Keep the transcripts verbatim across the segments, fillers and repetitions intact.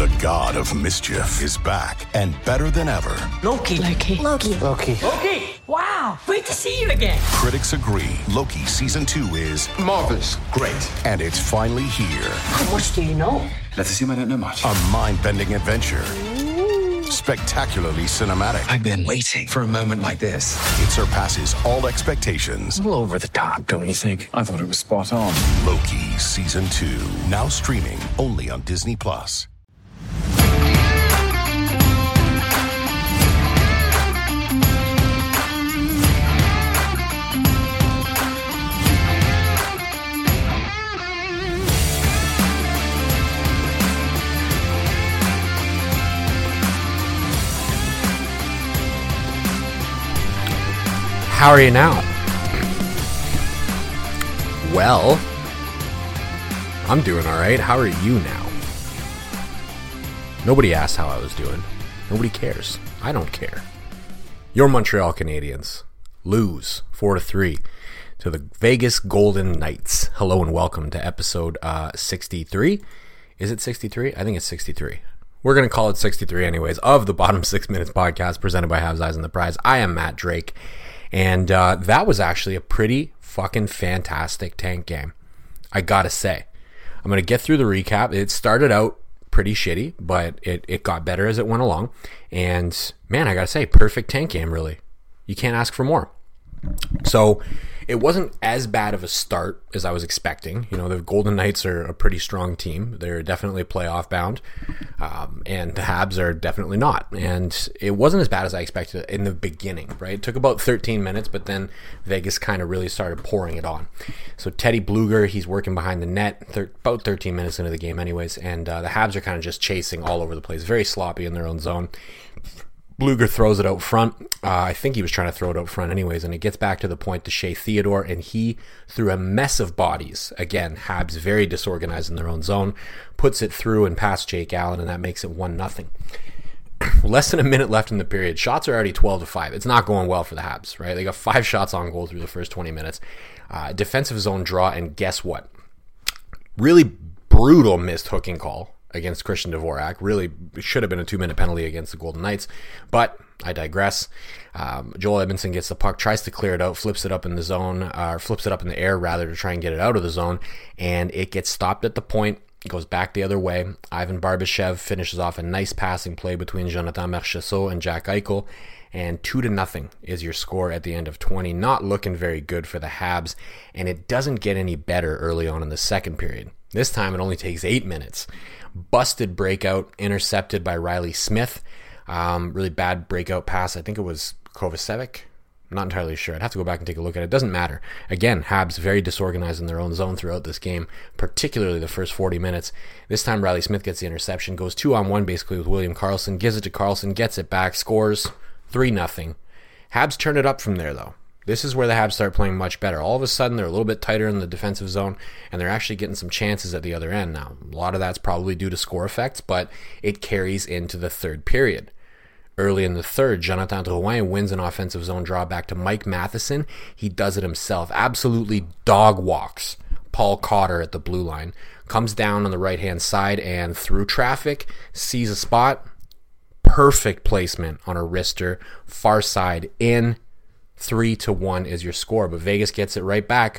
The god of mischief is back and better than ever. Loki. Loki. Loki. Loki. Loki. Wow. Great to see you again. Critics agree Loki season two is marvelous. Great. And it's finally here. How much do you know? Let's assume I don't know much. A mind-bending adventure. Spectacularly cinematic. I've been waiting for a moment like this. It surpasses all expectations. A little over the top, don't you think? I thought it was spot on. Loki season two. Now streaming only on Disney Plus. How are you now? Well, I'm doing all right. How are you now? Nobody asked how I was doing. Nobody cares. I don't care. Your Montreal Canadiens lose four to three to the Vegas Golden Knights. Hello and welcome to episode uh, sixty-three. Is it sixty-three? I think it's sixty-three. We're going to call it sixty-three anyways, of the Bottom Six Minutes podcast presented by Habs Eyes on the Prize. I am Matt Drake. And uh, that was actually a pretty fucking fantastic tank game, I gotta say. I'm going to get through the recap. It started out pretty shitty, but it, it got better as it went along. And man, I gotta say, perfect tank game, really. You can't ask for more. So it wasn't as bad of a start as I was expecting. You know, the Golden Knights are a pretty strong team. They're definitely playoff bound. Um, and the Habs are definitely not. And it wasn't as bad as I expected in the beginning, right? It took about thirteen minutes, but then Vegas kind of really started pouring it on. So Teddy Bluger, he's working behind the net thir- about thirteen minutes into the game anyways. And uh, the Habs are kind of just chasing all over the place. Very sloppy in their own zone. Bluger throws it out front. Uh, I think he was trying to throw it out front anyways, and it gets back to the point to Shea Theodore, and he, through a mess of bodies, again, Habs very disorganized in their own zone, puts it through and past Jake Allen, and that makes it one nothing. Less than a minute left in the period. Shots are already twelve to five. It's not going well for the Habs, right? They got five shots on goal through the first twenty minutes. Uh, defensive zone draw, and guess what? Really brutal missed hooking call against Christian Dvorak. Really should have been a two-minute penalty against the Golden Knights, but I digress. Um, Joel Edmondson gets the puck, tries to clear it out, flips it up in the zone, uh, or flips it up in the air rather to try and get it out of the zone, and it gets stopped at the point. It goes back the other way. Ivan Barbashev finishes off a nice passing play between Jonathan Marchessault and Jack Eichel, and two to nothing is your score at the end of twenty. Not looking very good for the Habs, and it doesn't get any better early on in the second period. This time it only takes eight minutes. Busted breakout, intercepted by Riley Smith. Um, really bad breakout pass. I think it was Kovacevic. I'm not entirely sure. I'd have to go back and take a look at it. It doesn't matter. Again, Habs very disorganized in their own zone throughout this game, particularly the first forty minutes. This time Riley Smith gets the interception, goes two on one basically with William Karlsson, gives it to Karlsson, gets it back, scores three nothing. Habs turn it up from there though. This is where the Habs start playing much better. All of a sudden, they're a little bit tighter in the defensive zone, and they're actually getting some chances at the other end now. A lot of that's probably due to score effects, but it carries into the third period. Early in the third, Jonathan Drouin wins an offensive zone draw back to Mike Matheson. He does it himself. Absolutely dog walks Paul Cotter at the blue line. Comes down on the right-hand side and through traffic, sees a spot. Perfect placement on a wrister. Far side in. Three to one is your score, but Vegas gets it right back.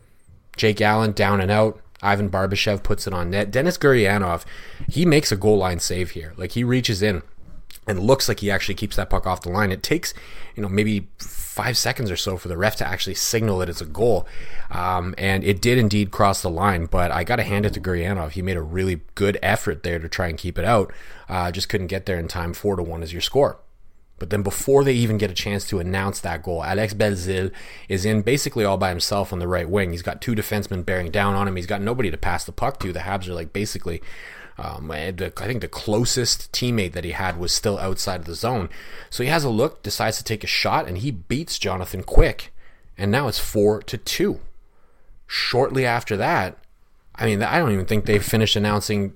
Jake Allen down and out. Ivan Barbashev puts it on net. Denis Gurianov, he makes a goal line save here. Like, he reaches in and looks like he actually keeps that puck off the line. It takes, you know, maybe five seconds or so for the ref to actually signal that it's a goal. Um, and it did indeed cross the line, but I got to hand it to Gurianov. He made a really good effort there to try and keep it out. Uh, just couldn't get there in time. Four to one is your score. But then before they even get a chance to announce that goal, Alex Belzile is in basically all by himself on the right wing. He's got two defensemen bearing down on him. He's got nobody to pass the puck to. The Habs are like basically, um, I think the closest teammate that he had was still outside of the zone. So he has a look, decides to take a shot, and he beats Jonathan Quick. And now it's four to two. Shortly after that, I mean, I don't even think they've finished announcing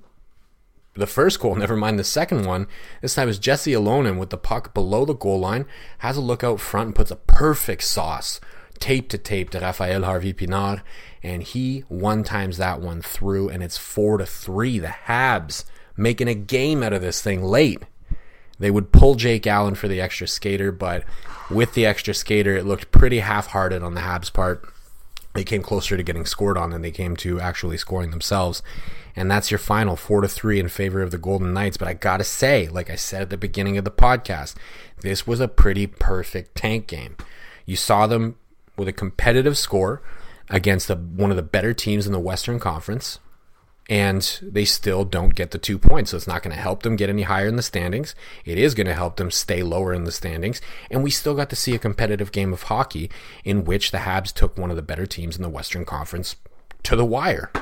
the first goal, never mind the second one. This time it's Jesse Alonen with the puck below the goal line, has a look out front and puts a perfect sauce, tape to tape to Raphael Harvey-Pinard, and he one times that one through, and it's four to three. The Habs making a game out of this thing late. They would pull Jake Allen for the extra skater, but with the extra skater, it looked pretty half-hearted on the Habs' part. They came closer to getting scored on than they came to actually scoring themselves. And that's your final, four to three in favor of the Golden Knights. But I gotta say, like I said at the beginning of the podcast, this was a pretty perfect tank game. You saw them with a competitive score against a, one of the better teams in the Western Conference, and they still don't get the two points. So it's not going to help them get any higher in the standings. It is going to help them stay lower in the standings. And we still got to see a competitive game of hockey in which the Habs took one of the better teams in the Western Conference to the wire.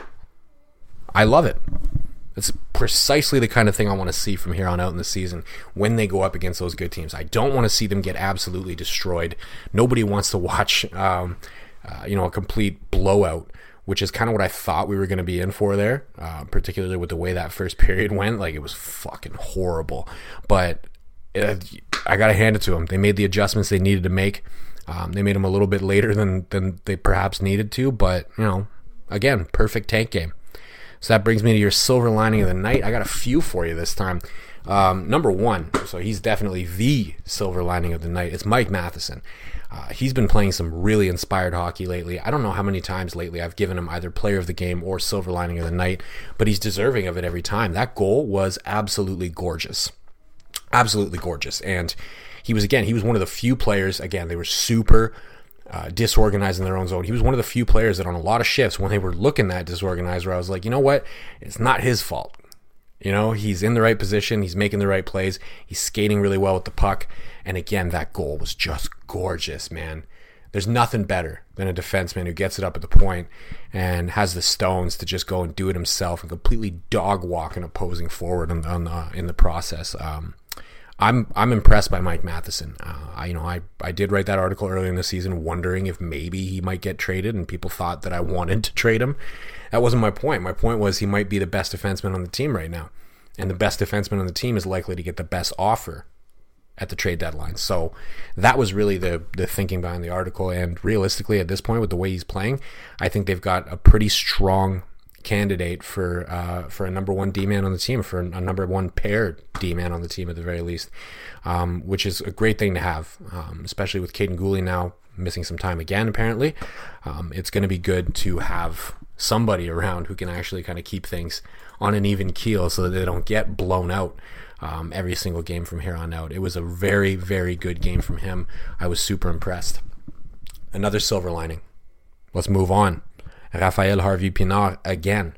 I love it. It's precisely the kind of thing I want to see from here on out in the season when they go up against those good teams. I don't want to see them get absolutely destroyed. Nobody wants to watch um, uh, you know, a complete blowout, which is kind of what I thought we were going to be in for there, uh, particularly with the way that first period went. Like, it was fucking horrible. But it, I got to hand it to them. They made the adjustments they needed to make. Um, they made them a little bit later than, than they perhaps needed to. But, you know, again, perfect tank game. So that brings me to your silver lining of the night. I got a few for you this time. Um, number one, so he's definitely the silver lining of the night. It's Mike Matheson. Uh, he's been playing some really inspired hockey lately. I don't know how many times lately I've given him either player of the game or silver lining of the night, but he's deserving of it every time. That goal was absolutely gorgeous. Absolutely gorgeous. And he was, again, he was one of the few players, again, they were super uh, disorganized in their own zone. He was one of the few players that on a lot of shifts, when they were looking that disorganized, where I was like, you know what? It's not his fault. You know, he's in the right position. He's making the right plays. He's skating really well with the puck. And again, that goal was just gorgeous, man. There's nothing better than a defenseman who gets it up at the point and has the stones to just go and do it himself and completely dog walk an opposing forward on the, on the, in the process. Um, I'm I'm impressed by Mike Matheson. Uh, I, you know, I, I did write that article earlier in the season wondering if maybe he might get traded, and people thought that I wanted to trade him. That wasn't my point. My point was he might be the best defenseman on the team right now. And the best defenseman on the team is likely to get the best offer at the trade deadline. So that was really the the thinking behind the article. And realistically, at this point, with the way he's playing, I think they've got a pretty strong candidate for uh, for a number one D-man on the team, for a number one pair D-man on the team at the very least, um, which is a great thing to have, um, especially with Caden Gooley now missing some time again, apparently. Um, it's going to be good to have somebody around who can actually kind of keep things on an even keel so that they don't get blown out um, every single game from here on out. It was a very, very good game from him. I was super impressed. Another silver lining. Let's move on. Raphael Harvey-Pinard again.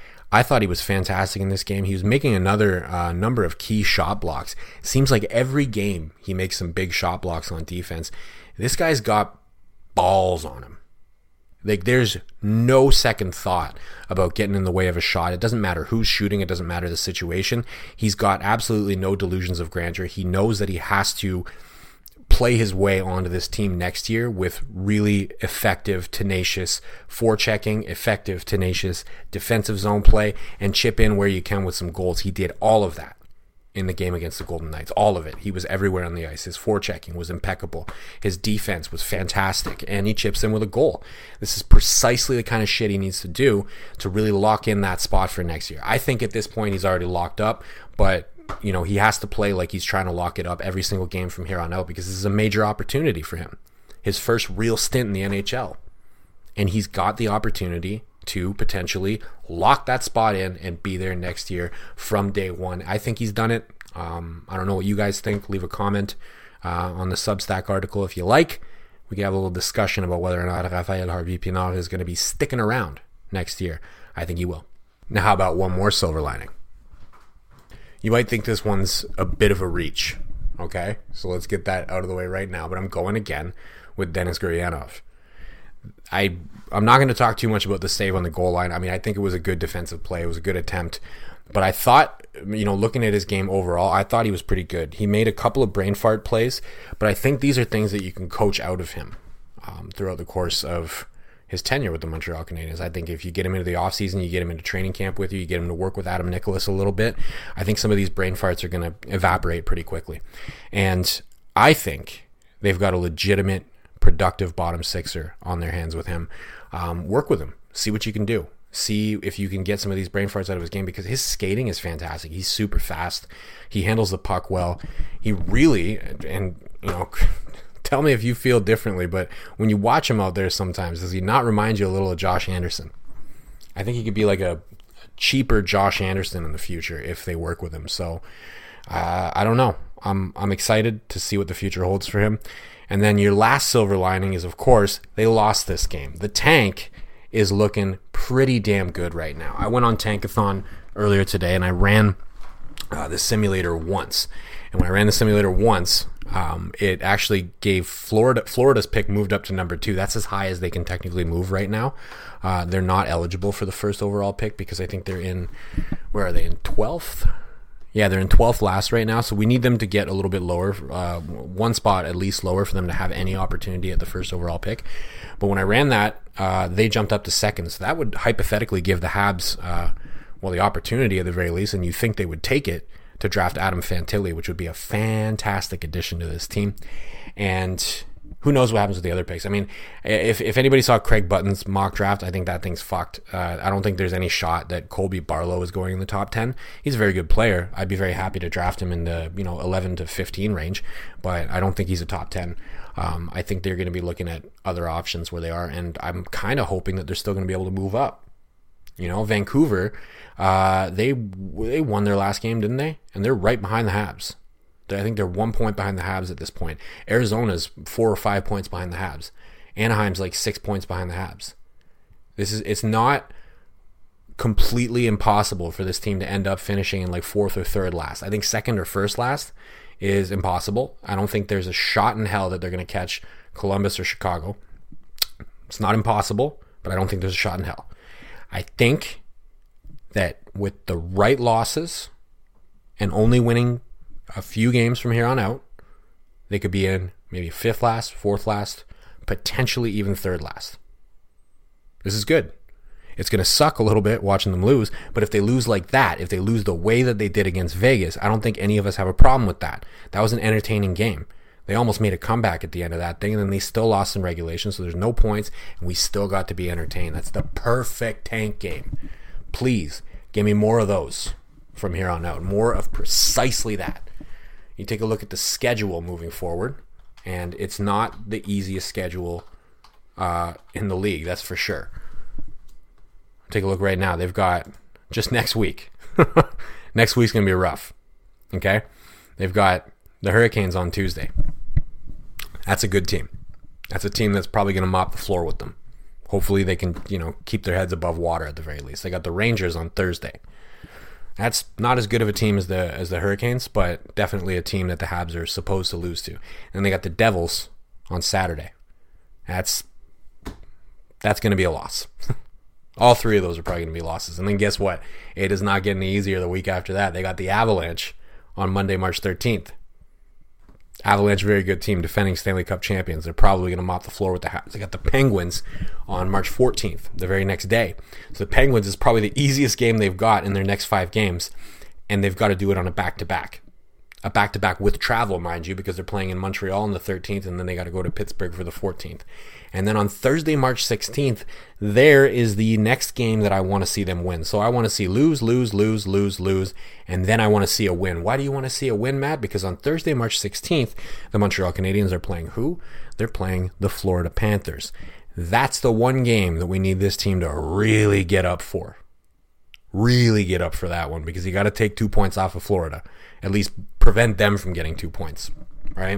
I thought he was fantastic in this game. He was making another uh, number of key shot blocks. Seems like every game he makes some big shot blocks on defense. This guy's got balls on him. Like, there's no second thought about getting in the way of a shot. It doesn't matter who's shooting. It doesn't matter the situation. He's got absolutely no delusions of grandeur. He knows that he has to play his way onto this team next year with really effective, tenacious forechecking, effective, tenacious defensive zone play, and chip in where you can with some goals. He did all of that in the game against the Golden Knights. All of it. He was everywhere on the ice. His forechecking was impeccable. His defense was fantastic. And he chips in with a goal. This is precisely the kind of shit he needs to do to really lock in that spot for next year. I think at this point he's already locked up, but you know, he has to play like he's trying to lock it up every single game from here on out, because this is a major opportunity for him. His first real stint in the N H L. And he's got the opportunity to potentially lock that spot in and be there next year from day one. I think he's done it. Um, I don't know what you guys think. Leave a comment uh, on the Substack article if you like. We can have a little discussion about whether or not Raphael Harvey-Pinard is going to be sticking around next year. I think he will. Now, how about one more silver lining? You might think this one's a bit of a reach. Okay, so let's get that out of the way right now. But I'm going again with Denis Gurianov. I, I'm not going to talk too much about the save on the goal line. I mean, I think it was a good defensive play. It was a good attempt. But I thought, you know, looking at his game overall, I thought he was pretty good. He made a couple of brain fart plays, but I think these are things that you can coach out of him um, throughout the course of his tenure with the Montreal Canadiens. I think if you get him into the offseason, you get him into training camp with you, you get him to work with Adam Nicholas a little bit, I think some of these brain farts are going to evaporate pretty quickly. And I think they've got a legitimate, productive bottom sixer on their hands with him. Um, work with him. See what you can do. See if you can get some of these brain farts out of his game, because his skating is fantastic. He's super fast. He handles the puck well. He really, and you know, tell me if you feel differently, but when you watch him out there sometimes, does he not remind you a little of Josh Anderson? I think he could be like a cheaper Josh Anderson in the future if they work with him. So uh, I don't know. I'm I'm excited to see what the future holds for him. And then your last silver lining is, of course, they lost this game. The tank is looking pretty damn good right now. I went on Tankathon earlier today and I ran uh, the simulator once. And when I ran the simulator once, um, it actually gave Florida Florida's pick moved up to number two. That's as high as they can technically move right now. Uh, they're not eligible for the first overall pick because I think they're in, where are they, in twelfth? Yeah, they're in twelfth last right now, so we need them to get a little bit lower, uh, one spot at least lower for them to have any opportunity at the first overall pick. But when I ran that, uh, they jumped up to second, so that would hypothetically give the Habs, uh, well, the opportunity at the very least, and you think they would take it, to draft Adam Fantilli, which would be a fantastic addition to this team. And who knows what happens with the other picks. I mean, if if anybody saw Craig Button's mock draft, I think that thing's fucked. Uh, I don't think there's any shot that Colby Barlow is going in the top ten. He's a very good player. I'd be very happy to draft him in the you know eleven to fifteen range, but I don't think he's a top ten. Um, I think they're going to be looking at other options where they are, and I'm kind of hoping that they're still going to be able to move up. You know, Vancouver, uh, they they won their last game, didn't they? And they're right behind the Habs. I think they're one point behind the Habs at this point. Arizona's four or five points behind the Habs. Anaheim's like six points behind the Habs. This is it's not completely impossible for this team to end up finishing in like fourth or third last. I think second or first last is impossible. I don't think there's a shot in hell that they're going to catch Columbus or Chicago. It's not impossible, but I don't think there's a shot in hell. I think that with the right losses and only winning a few games from here on out, they could be in maybe fifth last, fourth last, potentially even third last. This is good. It's going to suck a little bit watching them lose, but if they lose like that, if they lose the way that they did against Vegas, I don't think any of us have a problem with that. That was an entertaining game. They almost made a comeback at the end of that thing, and then they still lost in regulation, so there's no points, and we still got to be entertained. That's the perfect tank game. Please, give me more of those from here on out. More of precisely that. You take a look at the schedule moving forward, and it's not the easiest schedule uh, in the league, that's for sure. Take a look right now. They've got just next week. Next week's going to be rough. Okay? They've got the Hurricanes on Tuesday. That's a good team. That's a team that's probably going to mop the floor with them. Hopefully they can, you know, keep their heads above water at the very least. They got the Rangers on Thursday. That's not as good of a team as the as the Hurricanes, but definitely a team that the Habs are supposed to lose to. And they got the Devils on Saturday. That's that's going to be a loss. All three of those are probably going to be losses. And then guess what? It is not getting easier the week after that. They got the Avalanche on Monday, March thirteenth. Avalanche, very good team, defending Stanley Cup champions. They're probably going to mop the floor with the Habs. They got the Penguins on March fourteenth, the very next day. So the Penguins is probably the easiest game they've got in their next five games, and they've got to do it on a back-to-back. A back-to-back with travel, mind you, because they're playing in Montreal on the thirteenth, and then they got to go to Pittsburgh for the fourteenth. And then on Thursday, March sixteenth, there is the next game that I want to see them win. So I want to see lose, lose, lose, lose, lose, and then I want to see a win. Why do you want to see a win, Matt? Because on Thursday, March sixteenth, the Montreal Canadiens are playing who? They're playing the Florida Panthers. That's the one game that we need this team to really get up for. Really get up for that one, because you got to take two points off of Florida. At least prevent them from getting two points, right?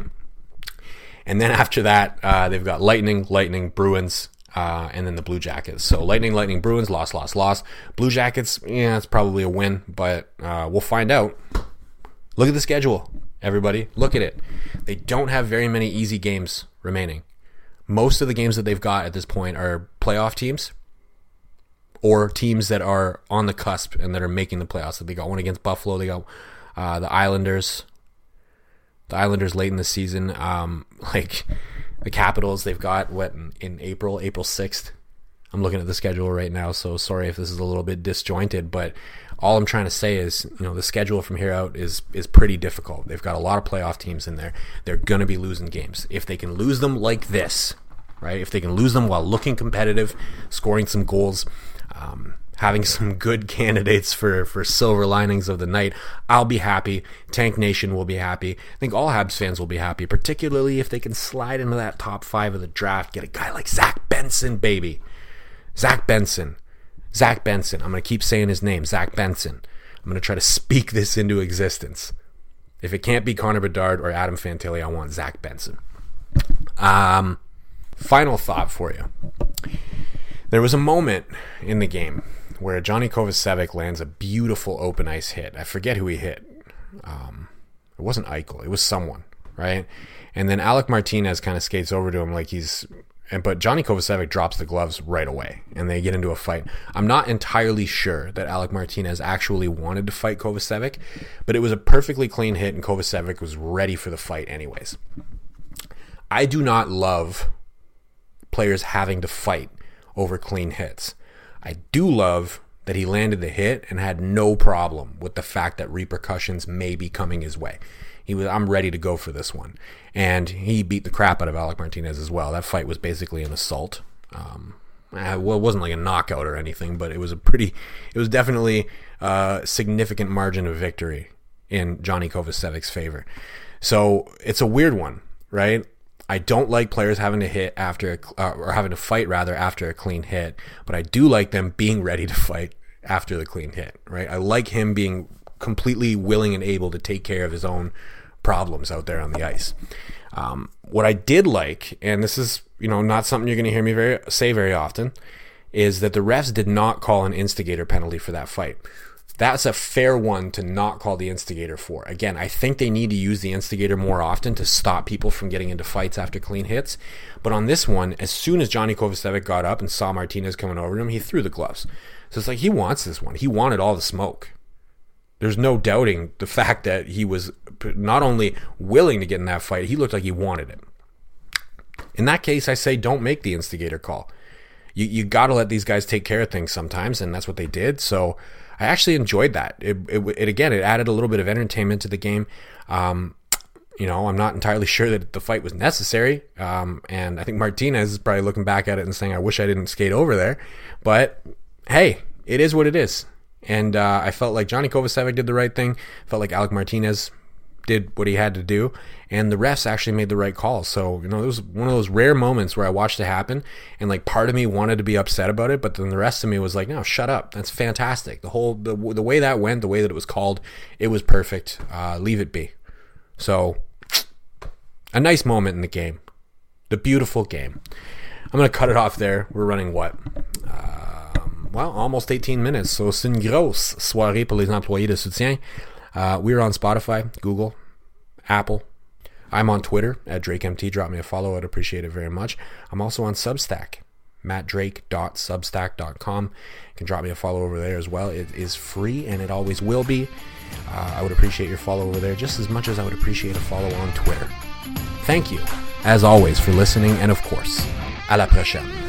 And then after that, uh, they've got Lightning, Lightning, Bruins, uh, and then the Blue Jackets. So Lightning, Lightning, Bruins, loss, loss, loss. Blue Jackets, yeah, it's probably a win, but uh, we'll find out. Look at the schedule, everybody. Look at it. They don't have very many easy games remaining. Most of the games that they've got at this point are playoff teams or teams that are on the cusp and that are making the playoffs. So they got one against Buffalo. They got uh, the Islanders. The Islanders late in the season, um, like the Capitals, they've got what in, in April, April sixth. I'm looking at the schedule right now, so sorry if this is a little bit disjointed, but all I'm trying to say is, you know, the schedule from here out is is pretty difficult. They've got a lot of playoff teams in there. They're going to be losing games. If they can lose them like this, right? If they can lose them while looking competitive, scoring some goals, um, having some good candidates for, for silver linings of the night. I'll be happy. Tank Nation will be happy. I think all Habs fans will be happy, particularly if they can slide into that top five of the draft, get a guy like Zach Benson, baby. Zach Benson. Zach Benson. I'm going to keep saying his name, Zach Benson. I'm going to try to speak this into existence. If it can't be Connor Bedard or Adam Fantilli, I want Zach Benson. Um, final thought for you. There was a moment in the game where Johnny Kovacevic lands a beautiful open ice hit. I forget who he hit. Um, it wasn't Eichel. It was someone, right? And then Alec Martinez kind of skates over to him like he's... And, but Johnny Kovacevic drops the gloves right away, and they get into a fight. I'm not entirely sure that Alec Martinez actually wanted to fight Kovacevic, but it was a perfectly clean hit, and Kovacevic was ready for the fight anyways. I do not love players having to fight over clean hits. I do love that he landed the hit and had no problem with the fact that repercussions may be coming his way. He was, I'm ready to go for this one. And he beat the crap out of Alec Martinez as well. That fight was basically an assault. Um, well, it wasn't like a knockout or anything, but it was a pretty, it was definitely a significant margin of victory in Johnny Kovacevic's favor. So it's a weird one, right? I don't like players having to hit after, a, uh, or having to fight rather after a clean hit, but I do like them being ready to fight after the clean hit, right? I like him being completely willing and able to take care of his own problems out there on the ice. Um, what I did like, and this is, you know, not something you're going to hear me very say very often, is that the refs did not call an instigator penalty for that fight. That's a fair one to not call the instigator for. Again, I think they need to use the instigator more often to stop people from getting into fights after clean hits. But on this one, as soon as Johnny Kovacevic got up and saw Martinez coming over to him, he threw the gloves. So it's like he wants this one. He wanted all the smoke. There's no doubting the fact that he was not only willing to get in that fight, he looked like he wanted it. In that case, I say don't make the instigator call. You you got to let these guys take care of things sometimes, and that's what they did. So I actually enjoyed that. It, it, it again, it added a little bit of entertainment to the game. Um, you know, I'm not entirely sure that the fight was necessary, um, and I think Martinez is probably looking back at it and saying, I wish I didn't skate over there. But hey, it is what it is. And uh, I felt like Johnny Kovacevic did the right thing. Felt like Alec Martinez did what he had to do. And the refs actually made the right call. So, you know, it was one of those rare moments where I watched it happen. And, like, part of me wanted to be upset about it. But then the rest of me was like, no, shut up. That's fantastic. The whole, the, the way that went, the way that it was called, it was perfect. Uh, leave it be. So, a nice moment in the game. The beautiful game. I'm going to cut it off there. We're running what? Uh, Well, almost eighteen minutes, so c'est une grosse soirée pour les employés de soutien. Uh, we're on Spotify, Google, Apple. I'm on Twitter at DrakeMT. Drop me a follow. I'd appreciate it very much. I'm also on Substack, matt drake dot substack dot com. You can drop me a follow over there as well. It is free, and it always will be. Uh, I would appreciate your follow over there just as much as I would appreciate a follow on Twitter. Thank you, as always, for listening, and of course, à la prochaine.